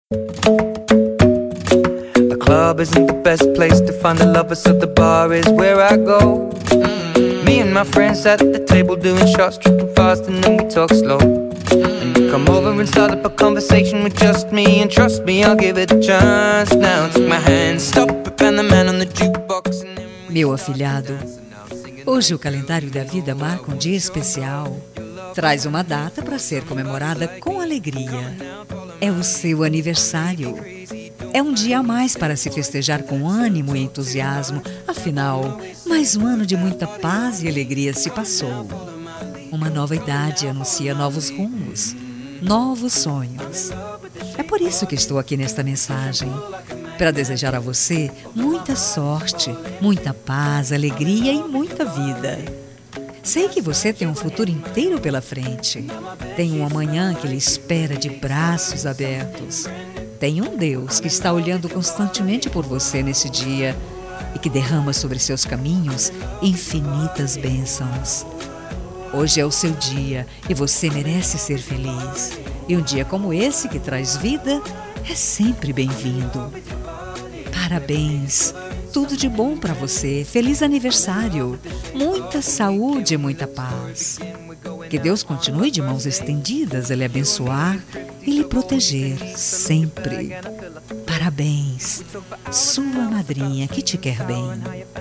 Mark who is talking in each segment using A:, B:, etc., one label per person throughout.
A: The club isn't the best place to find the lovers, so the bar is where I go. Me and my friends sat at the table doing shots, tripping fast, and then we talk slow. And you come over and start up a conversation with just me, and trust me, I'll give it a chance. Now take my hand, stop it, and the man on the jukebox.
B: Meu afilhado, hoje o calendário da vida marca um dia especial. Traz uma data para ser comemorada com alegria. É o seu aniversário. É um dia a mais para se festejar com ânimo e entusiasmo. Afinal, mais um ano de muita paz e alegria se passou. Uma nova idade anuncia novos rumos, novos sonhos. É por isso que estou aqui nesta mensagem, para desejar a você muita sorte, muita paz, alegria e muita vida. Sei que você tem um futuro inteiro pela frente. Tem um amanhã que lhe espera de braços abertos. Tem um Deus que está olhando constantemente por você nesse dia e que derrama sobre seus caminhos infinitas bênçãos. Hoje é o seu dia e você merece ser feliz. E um dia como esse que traz vida é sempre bem-vindo. Parabéns! Tudo de bom para você. Feliz aniversário. Muita saúde e muita paz. Que Deus continue de mãos estendidas a lhe abençoar e lhe proteger sempre. Parabéns. Sua madrinha que te quer bem.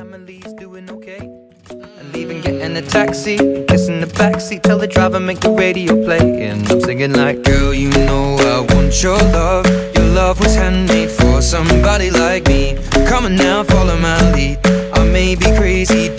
A: Leaving, getting a taxi, kissing the backseat, tell the driver make the radio play, and I'm singing like, girl, you know I want your love. Your love was handmade for somebody like me. Come on now, follow my lead. I may be crazy,